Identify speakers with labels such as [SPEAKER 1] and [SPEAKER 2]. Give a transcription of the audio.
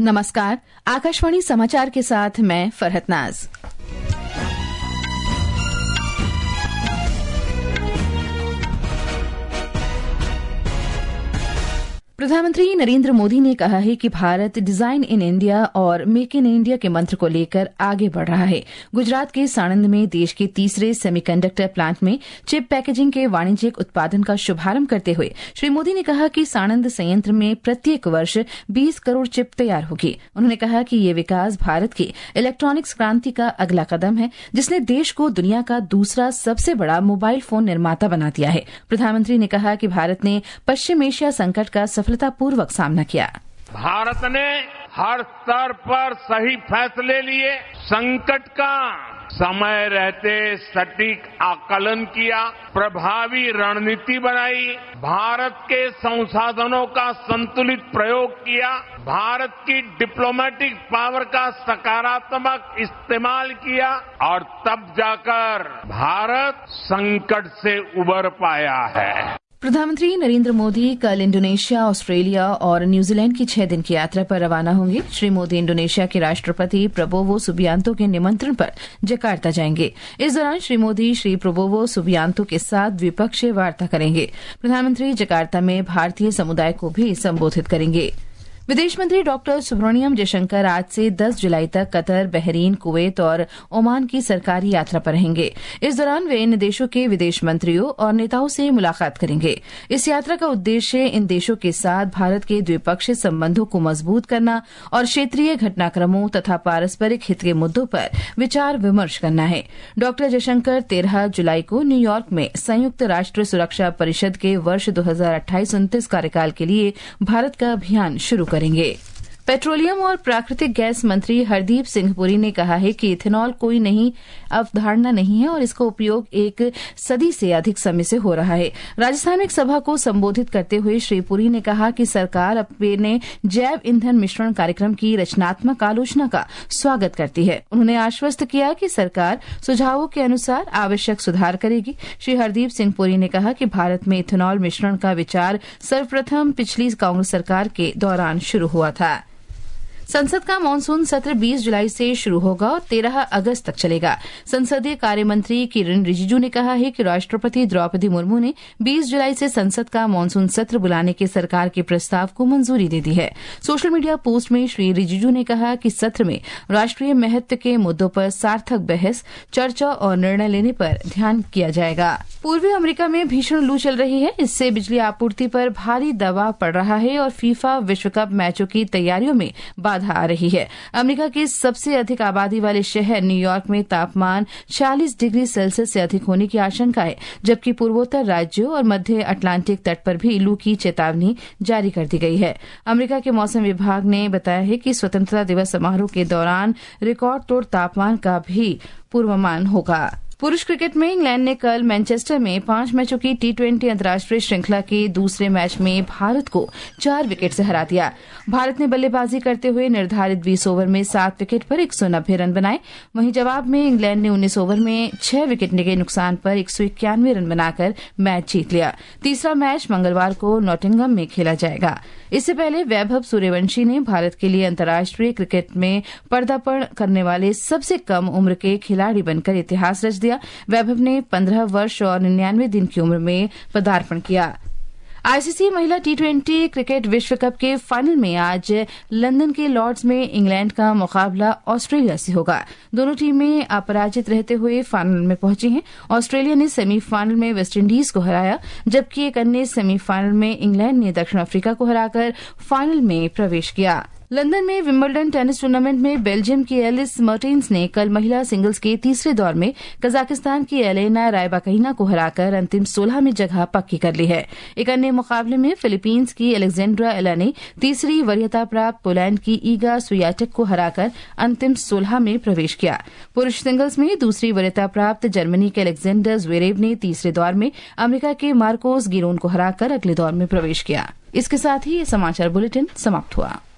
[SPEAKER 1] नमस्कार, आकाशवाणी समाचार के साथ मैं फरहत नाज। प्रधानमंत्री नरेंद्र मोदी ने कहा है कि भारत डिजाइन इन इंडिया और मेक इन इंडिया के मंत्र को लेकर आगे बढ़ रहा है। गुजरात के साणंद में देश के तीसरे सेमीकंडक्टर प्लांट में चिप पैकेजिंग के वाणिज्यिक उत्पादन का शुभारंभ करते हुए श्री मोदी ने कहा कि साणंद संयंत्र में प्रत्येक वर्ष 20 करोड़ चिप तैयार होगी। उन्होंने कहा कि ये विकास भारत की इलेक्ट्रॉनिक्स क्रांति का अगला कदम है, जिसने देश को दुनिया का दूसरा सबसे बड़ा मोबाइल फोन निर्माता बना दिया है। प्रधानमंत्री ने कहा कि भारत ने पश्चिम एशिया संकट का सफलतापूर्वक सामना किया।
[SPEAKER 2] भारत ने हर स्तर पर सही फैसले लिए, संकट का समय रहते सटीक आकलन किया, प्रभावी रणनीति बनाई, भारत के संसाधनों का संतुलित प्रयोग किया, भारत की डिप्लोमेटिक पावर का सकारात्मक इस्तेमाल किया और तब जाकर भारत संकट से उबर पाया है।
[SPEAKER 1] प्रधानमंत्री नरेंद्र मोदी कल इंडोनेशिया, ऑस्ट्रेलिया और न्यूजीलैंड की 6 दिन की यात्रा पर रवाना होंगे। श्री मोदी इंडोनेशिया के राष्ट्रपति प्रबोवो सुबियांतो के निमंत्रण पर जकार्ता जाएंगे। इस दौरान श्री मोदी श्री प्रबोवो सुबियांतो के साथ द्विपक्षीय वार्ता करेंगे। प्रधानमंत्री जकार्ता में भारतीय समुदाय को भी संबोधित करेंगे। विदेश मंत्री डॉक्टर सुब्रमण्यम जयशंकर आज से 10 जुलाई तक कतर, बहरीन, कुवैत और ओमान की सरकारी यात्रा पर रहेंगे। इस दौरान वे इन देशों के विदेश मंत्रियों और नेताओं से मुलाकात करेंगे। इस यात्रा का उद्देश्य इन देशों के साथ भारत के द्विपक्षीय संबंधों को मजबूत करना और क्षेत्रीय घटनाक्रमों तथा पारस्परिक हित के मुद्दों पर विचार विमर्श करना है। डॉक्टर जयशंकर 13 जुलाई को न्यूयॉर्क में संयुक्त राष्ट्र सुरक्षा परिषद के वर्ष 2028-29 कार्यकाल के लिए भारत का अभियान शुरू करेंगे। पेट्रोलियम और प्राकृतिक गैस मंत्री हरदीप सिंह पुरी ने कहा है कि इथेनॉल कोई नई अवधारणा नहीं है और इसका उपयोग एक सदी से अधिक समय से हो रहा है। राजस्थान में एक सभा को संबोधित करते हुए श्री पुरी ने कहा कि सरकार अपने जैव ईंधन मिश्रण कार्यक्रम की रचनात्मक आलोचना का स्वागत करती है। उन्होंने आश्वस्त किया कि सरकार सुझावों के अनुसार आवश्यक सुधार करेगी। श्री हरदीप सिंह पुरी ने कहा कि भारत में इथेनॉल मिश्रण का विचार सर्वप्रथम पिछली कांग्रेस सरकार के दौरान शुरू हुआ था। संसद का मानसून सत्र 20 जुलाई से शुरू होगा और 13 अगस्त तक चलेगा। संसदीय कार्य मंत्री किरेन रिजिजू ने कहा है कि राष्ट्रपति द्रौपदी मुर्मू ने 20 जुलाई से संसद का मानसून सत्र बुलाने के सरकार के प्रस्ताव को मंजूरी दे दी है। सोशल मीडिया पोस्ट में श्री रिजिजू ने कहा कि सत्र में राष्ट्रीय महत्व के मुद्दों पर सार्थक बहस, चर्चा और निर्णय लेने पर ध्यान किया जाएगा। पूर्वी अमेरिका में भीषण लू चल रही है। इससे बिजली आपूर्ति पर भारी दबाव पड़ रहा है और फीफा विश्व कप मैचों की तैयारियों में बाधा आ रही है। अमेरिका के सबसे अधिक आबादी वाले शहर न्यूयॉर्क में तापमान 40 डिग्री सेल्सियस से अधिक होने की आशंका है, जबकि पूर्वोत्तर राज्यों और मध्य अटलांटिक तट पर भी लू की चेतावनी जारी कर दी गई है। अमेरिका के मौसम विभाग ने बताया है कि स्वतंत्रता दिवस समारोह के दौरान रिकॉर्ड तोड़ तापमान का भी पूर्वानुमान होगा। पुरुष क्रिकेट में इंग्लैंड ने कल मैनचेस्टर में 5 मैचों की T20 अंतर्राष्ट्रीय श्रृंखला के दूसरे मैच में भारत को 4 विकेट से हरा दिया। भारत ने बल्लेबाजी करते हुए निर्धारित 20 ओवर में 7 विकेट पर 190 रन बनाए। वहीं जवाब में इंग्लैंड ने 19 ओवर में 6 विकेट के नुकसान पर 191 रन बनाकर मैच जीत लिया। तीसरा मैच मंगलवार को नॉटिंघम में खेला जाएगा। इससे पहले वैभव सूर्यवंशी ने भारत के लिए अंतर्राष्ट्रीय क्रिकेट में पदार्पण करने वाले सबसे कम उम्र के खिलाड़ी बनकर इतिहास रच दिया। वैभव ने 15 वर्ष और 99 दिन की उम्र में पदार्पण किया। आईसीसी महिला T20 क्रिकेट विश्व कप के फाइनल में आज लंदन के लॉर्ड्स में इंग्लैंड का मुकाबला ऑस्ट्रेलिया से होगा। दोनों टीमें अपराजित रहते हुए फाइनल में पहुंची हैं। ऑस्ट्रेलिया ने सेमीफाइनल में वेस्टइंडीज को हराया, जबकि एक अन्य सेमीफाइनल में इंग्लैंड ने दक्षिण अफ्रीका को हराकर फाइनल में प्रवेश किया। लंदन में विंबलडन टेनिस टूर्नामेंट में बेल्जियम की एलिस मर्टेंस ने कल महिला सिंगल्स के तीसरे दौर में कजाकिस्तान की एलेना रायबाकिना को हराकर अंतिम 16 में जगह पक्की कर ली है। एक अन्य मुकाबले में फिलीपींस की एलेक्जेंड्रा एला ने तीसरी वरीयता प्राप्त पोलैंड की ईगा स्वियाटेक को हराकर अंतिम 16 में प्रवेश किया। पुरुष सिंगल्स में दूसरी वरीयता प्राप्त जर्मनी के अलेक्जेंडर ज्वेरेव ने तीसरे दौर में अमेरिका के मार्कोस गिरोन को हराकर अगले दौर में प्रवेश किया। इसके साथ ही ये समाचार बुलेटिन समाप्त हुआ।